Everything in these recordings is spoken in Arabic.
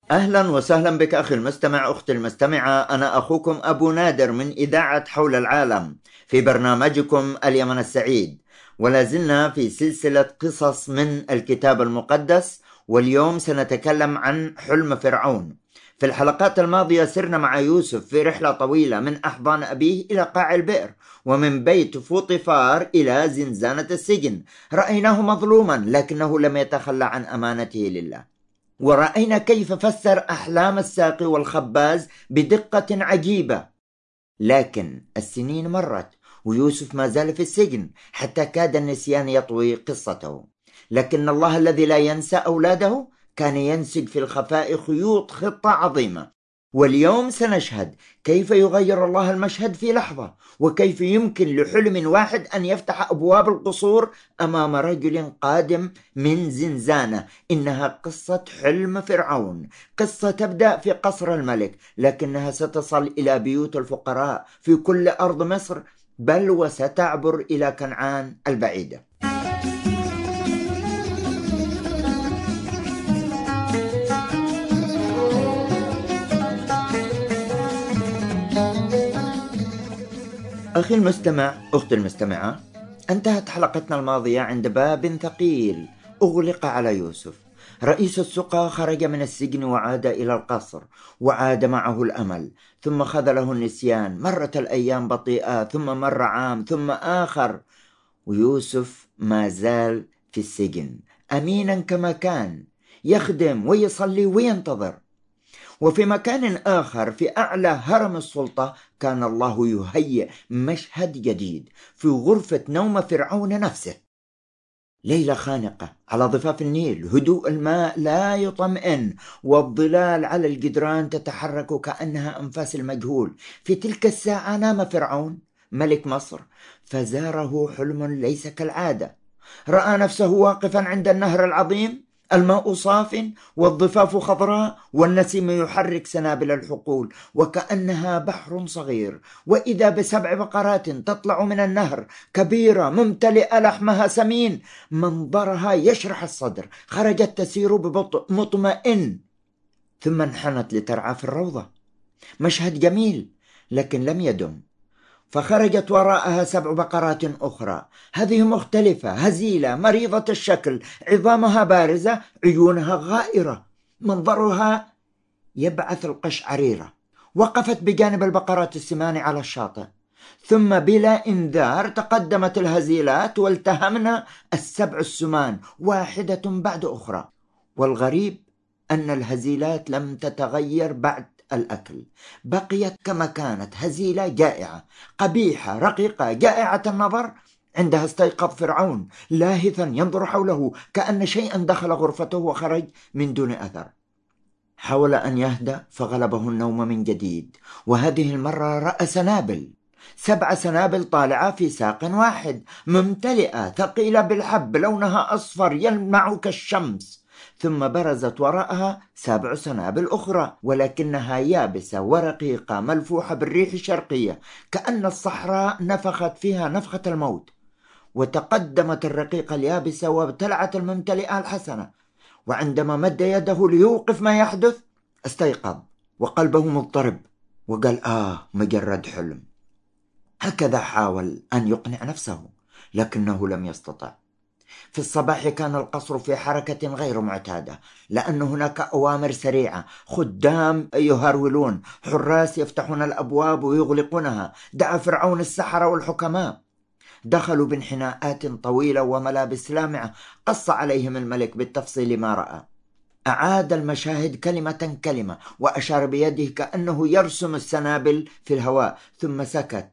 أهلا وسهلا بك أخي المستمع أختي المستمعة. أنا أخوكم أبو نادر من إذاعة حول العالم في برنامجكم اليمن السعيد، ولا زلنا في سلسلة قصص من الكتاب المقدس، واليوم سنتكلم عن حلم فرعون. في الحلقات الماضية سرنا مع يوسف في رحلة طويلة من أحضان أبيه إلى قاع البئر، ومن بيت فوطيفار إلى زنزانة السجن. رأيناه مظلوما لكنه لم يتخلى عن أمانته لله، ورأينا كيف فسر أحلام الساقي والخباز بدقة عجيبة. لكن السنين مرت ويوسف ما زال في السجن، حتى كاد النسيان يطوي قصته. لكن الله الذي لا ينسى أولاده كان ينسج في الخفاء خيوط خطة عظيمة. واليوم سنشهد كيف يغير الله المشهد في لحظة، وكيف يمكن لحلم واحد أن يفتح أبواب القصور أمام رجل قادم من زنزانة. إنها قصة حلم فرعون، قصة تبدأ في قصر الملك، لكنها ستصل إلى بيوت الفقراء في كل أرض مصر، بل وستعبر إلى كنعان البعيدة. أخي المستمع أختي المستمعة، انتهت حلقتنا الماضية عند باب ثقيل أغلق على يوسف. رئيس السقا خرج من السجن وعاد إلى القصر، وعاد معه الأمل، ثم خذله النسيان. مرت الأيام بطيئة، ثم مر عام، ثم آخر، ويوسف ما زال في السجن أمينا كما كان، يخدم ويصلي وينتظر. وفي مكان آخر في أعلى هرم السلطة كان الله يهيئ مشهد جديد في غرفة نوم فرعون نفسه. ليلة خانقة على ضفاف النيل، هدوء الماء لا يطمئن، والظلال على الجدران تتحرك كأنها أنفاس المجهول. في تلك الساعة نام فرعون ملك مصر، فزاره حلم ليس كالعادة. رأى نفسه واقفا عند النهر العظيم، الماء صاف والضفاف خضراء، والنسيم يحرك سنابل الحقول وكأنها بحر صغير. وإذا ب7 بقرات تطلع من النهر، كبيرة ممتلئة لحمها سمين، منظرها يشرح الصدر. خرجت تسير ببطء مطمئن، ثم انحنت لترعى في الروضة. مشهد جميل لكن لم يدم، فخرجت وراءها 7 بقرات أخرى. هذه مختلفة، هزيلة، مريضة الشكل، عظامها بارزة، عيونها غائرة، منظرها يبعث القشعريرة. وقفت بجانب البقرات السمان على الشاطئ، ثم بلا إنذار تقدمت الهزيلات والتهمنا ال7 السمان واحدة بعد أخرى. والغريب أن الهزيلات لم تتغير بعد الأكل، بقيت كما كانت، هزيلة جائعة قبيحة رقيقة جائعة النظر. عندها استيقظ فرعون لاهثا ينظر حوله، كأن شيئا دخل غرفته وخرج من دون أثر. حاول أن يهدأ فغلبه النوم من جديد، وهذه المرة رأى سنابل، 7 سنابل طالعة في ساق واحد، ممتلئة ثقيلة بالحب، لونها أصفر يلمع كالشمس. ثم برزت وراءها 7 سنابل أخرى، ولكنها يابسة ورقيقة ملفوحة بالريح الشرقية، كأن الصحراء نفخت فيها نفخة الموت. وتقدمت الرقيقة اليابسة وابتلعت الممتلئة الحسنة، وعندما مد يده ليوقف ما يحدث استيقظ وقلبه مضطرب، وقال مجرد حلم. هكذا حاول أن يقنع نفسه لكنه لم يستطع. في الصباح كان القصر في حركة غير معتادة، لأن هناك أوامر سريعة، خدام يهرولون، حراس يفتحون الأبواب ويغلقونها. دعا فرعون السحرة والحكماء، دخلوا بانحناءات طويلة وملابس لامعة. قص عليهم الملك بالتفصيل ما رأى، أعاد المشاهد كلمة كلمة، وأشار بيده كأنه يرسم السنابل في الهواء، ثم سكت.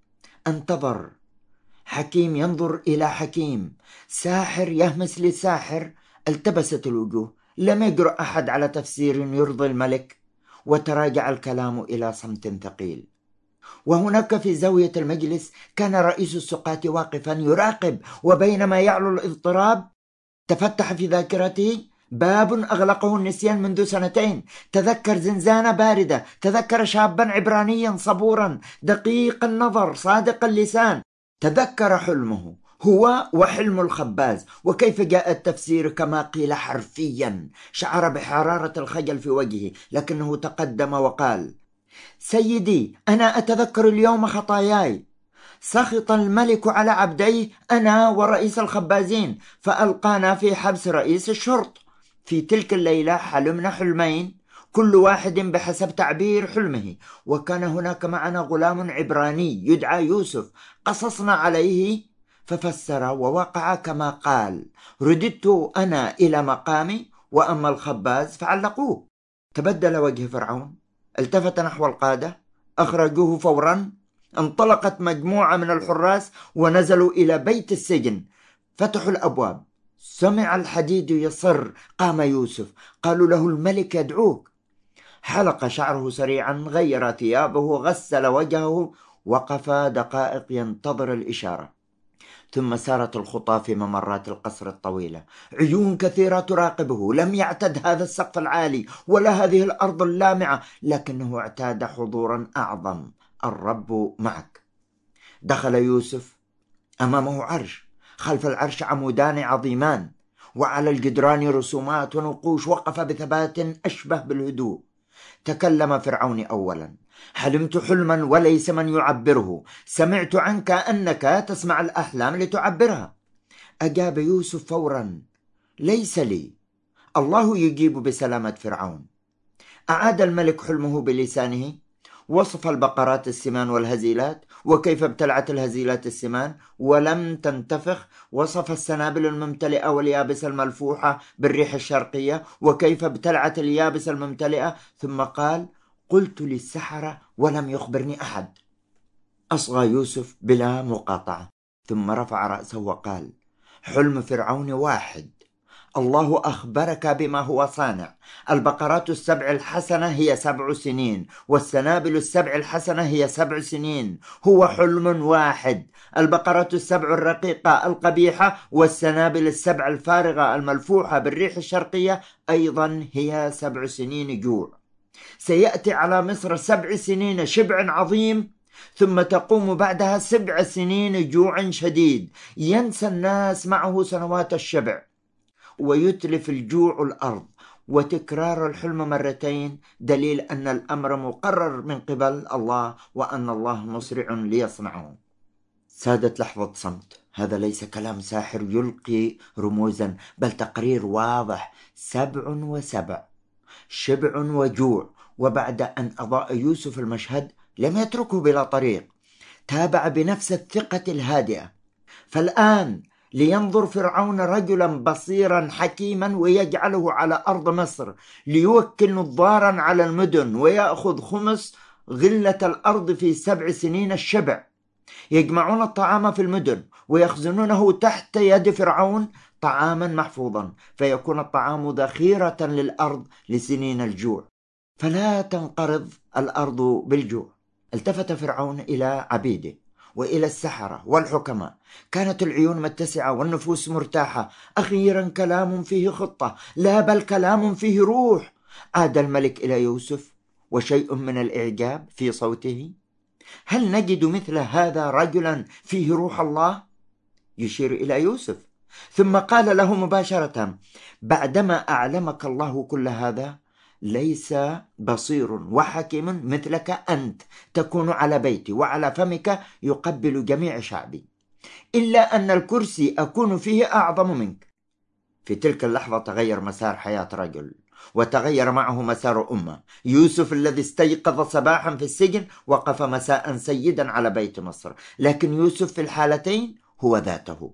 انتظر، حكيم ينظر إلى حكيم، ساحر يهمس لساحر. التبست الوجوه، لم يجرؤ أحد على تفسير يرضي الملك، وتراجع الكلام إلى صمت ثقيل. وهناك في زاوية المجلس كان رئيس السقاة واقفا يراقب، وبينما يعلو الاضطراب تفتح في ذاكرته باب أغلقه النسيان منذ 2 سنين. تذكر زنزانة باردة، تذكر شابا عبرانيا صبورا دقيق النظر صادق اللسان، تذكر حلمه هو وحلم الخباز. وكيف جاء التفسير كما قيل حرفيا؟ شعر بحرارة الخجل في وجهه، لكنه تقدم وقال: سيدي، أنا أتذكر اليوم خطاياي. سخط الملك على عبديه أنا ورئيس الخبازين، فألقانا في حبس رئيس الشرط. في تلك الليلة حلمنا حلمين، كل واحد بحسب تعبير حلمه، وكان هناك معنا غلام عبراني يدعى يوسف. قصصنا عليه ففسر ووقع كما قال. رددت أنا إلى مقامي، وأما الخباز فعلقوه. تبدل وجه فرعون، التفت نحو القادة، أخرجوه فورا. انطلقت مجموعة من الحراس ونزلوا إلى بيت السجن، فتحوا الأبواب، سمع الحديد يصر. قام يوسف، قالوا له: الملك يدعوك. حلق شعره سريعا، غير ثيابه، غسل وجهه، وقف دقائق ينتظر الإشارة. ثم سارت الخطى في ممرات القصر الطويلة، عيون كثيرة تراقبه. لم يعتد هذا السقف العالي ولا هذه الأرض اللامعة، لكنه اعتاد حضورا أعظم: الرب معك. دخل يوسف، أمامه عرش، خلف العرش عمودان عظيمان، وعلى الجدران رسومات ونقوش. وقف بثبات أشبه بالهدوء. تكلم فرعون أولا: حلمت حلما وليس من يعبره، سمعت عنك أنك تسمع الأحلام لتعبرها. أجاب يوسف فورا: ليس لي. الله يجيب بسلامة فرعون. أعاد الملك حلمه بلسانه، وصف البقرات السمان والهزيلات، وكيف ابتلعت الهزيلات السمان ولم تنتفخ. وصف السنابل الممتلئة واليابسة الملفوحة بالريح الشرقية، وكيف ابتلعت اليابسة الممتلئة. ثم قال: قلت للسحرة ولم يخبرني أحد. أصغى يوسف بلا مقاطعة، ثم رفع رأسه وقال: حلم فرعون واحد، الله أخبرك بما هو صانع. البقرات السبع الحسنة هي 7 سنين، والسنابل السبع الحسنة هي 7 سنين. هو حلم واحد. البقرات السبع الرقيقة القبيحة والسنابل السبع الفارغة الملفوحة بالريح الشرقية أيضا هي 7 سنين جوع. سيأتي على مصر 7 سنين شبع عظيم، ثم تقوم بعدها 7 سنين جوع شديد. ينسى الناس معه سنوات الشبع، ويتلف الجوع الأرض. وتكرار الحلم مرتين دليل أن الأمر مقرر من قبل الله، وأن الله مسرع ليصنعه. سادت لحظة صمت. هذا ليس كلام ساحر يلقي رموزا، بل تقرير واضح: 7 و7، شبع وجوع. وبعد أن أضاء يوسف المشهد لم يتركه بلا طريق، تابع بنفس الثقة الهادئة. فالآن لينظر فرعون رجلا بصيرا حكيما ويجعله على أرض مصر، ليوكل نظارا على المدن ويأخذ خمس غلة الأرض في 7 سنين الشبع. يجمعون الطعام في المدن ويخزنونه تحت يد فرعون طعاما محفوظا، فيكون الطعام ذخيرة للأرض لسنين الجوع، فلا تنقرض الأرض بالجوع. التفت فرعون إلى عبيده وإلى السحرة والحكماء. كانت العيون متسعة والنفوس مرتاحة. أخيرا كلام فيه خطة، لا بل كلام فيه روح. عاد الملك إلى يوسف وشيء من الإعجاب في صوته: هل نجد مثل هذا رجلا فيه روح الله؟ يشير إلى يوسف. ثم قال له مباشرة: بعدما أعلمك الله كل هذا، ليس بصير وحكيم مثلك أنت تكون على بيتي، وعلى فمك يقبل جميع شعبي، إلا أن الكرسي أكون فيه أعظم منك. في تلك اللحظة تغير مسار حياة رجل، وتغير معه مسار أمة. يوسف الذي استيقظ صباحا في السجن وقف مساء سيدا على بيت مصر. لكن يوسف في الحالتين هو ذاته،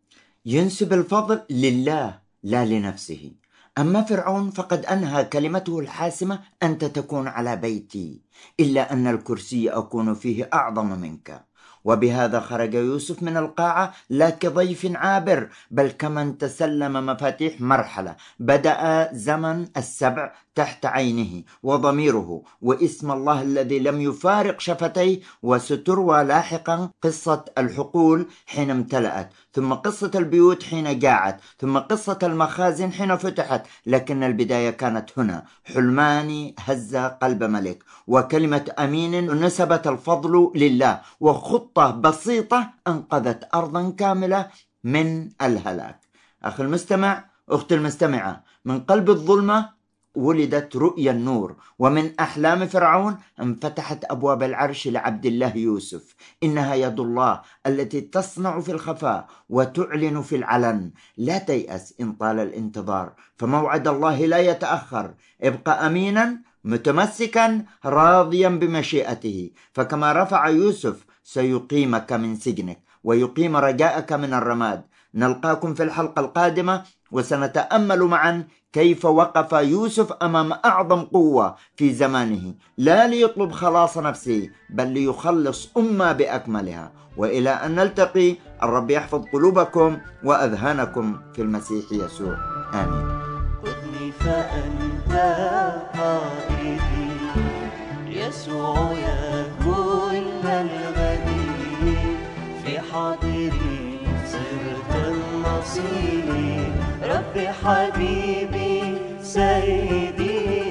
ينسب الفضل لله لا لنفسه. أما فرعون فقد أنهى كلمته الحاسمة: أنت تكون على بيتي، إلا أن الكرسي أكون فيه أعظم منك. وبهذا خرج يوسف من القاعة لا كضيف عابر، بل كمن تسلم مفاتيح مرحلة. بدأ زمن السبع تحت عينه وضميره واسم الله الذي لم يفارق شفتيه، وستروى لاحقا قصة الحقول حين امتلأت، ثم قصة البيوت حين جاعت، ثم قصة المخازن حين فتحت. لكن البداية كانت هنا. حلمان هز قلب ملك، وكلمة أمين نسبت الفضل لله، وخطة بسيطة أنقذت أرضا كاملة من الهلاك. أخي المستمع، أختي المستمعة، من قلب الظلمة ولدت رؤيا النور، ومن أحلام فرعون انفتحت أبواب العرش لعبد الله يوسف. إنها يد الله التي تصنع في الخفاء وتعلن في العلن. لا تيأس إن طال الانتظار، فموعد الله لا يتأخر. ابقى أمينا متمسكا راضيا بمشيئته، فكما رفع يوسف سيقيمك من سجنك ويقيم رجاءك من الرماد. نلقاكم في الحلقة القادمة، وسنتأمل معا كيف وقف يوسف أمام أعظم قوة في زمانه، لا ليطلب خلاص نفسه بل ليخلص أمة بأكملها. وإلى أن نلتقي، الرب يحفظ قلوبكم وأذهانكم في المسيح يسوع. آمين. خذني فأنت قائدي، يسوع يا كل الغدي، في حاضري صرت النصير، ربي حبيبي سيدي.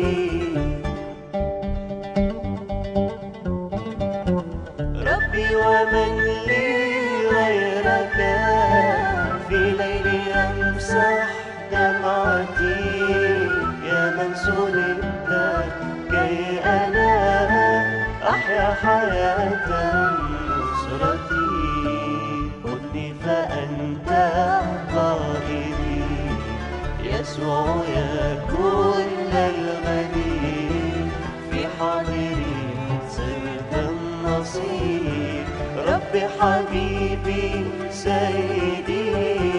ربي ومن لي غيرك، في ليلي يمسح دمعتي، يا من سلبت كي أنا أحيا حياة نصرتي. خذني فأنت قائدي، يسوع يا كل الغني، في حاضري صرت النصير، ربي حبيبي سيدي.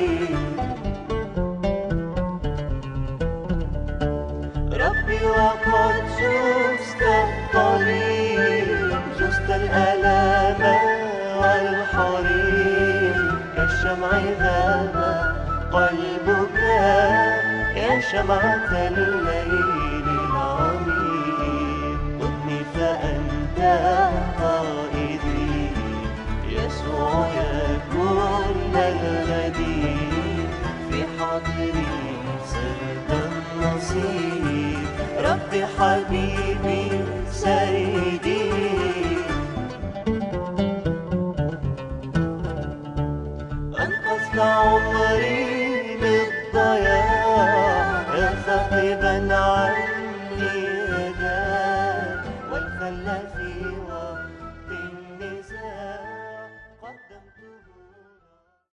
ربي وقد جزت الطريق، جزت الألام والحريق، كالشمع ذاب قلبك يا شمعة الليل العميق. خذني فأنت قائدي، يسوع يا كل الغدي، في حاضري صرت النصير، ربي حبيبي سيدي.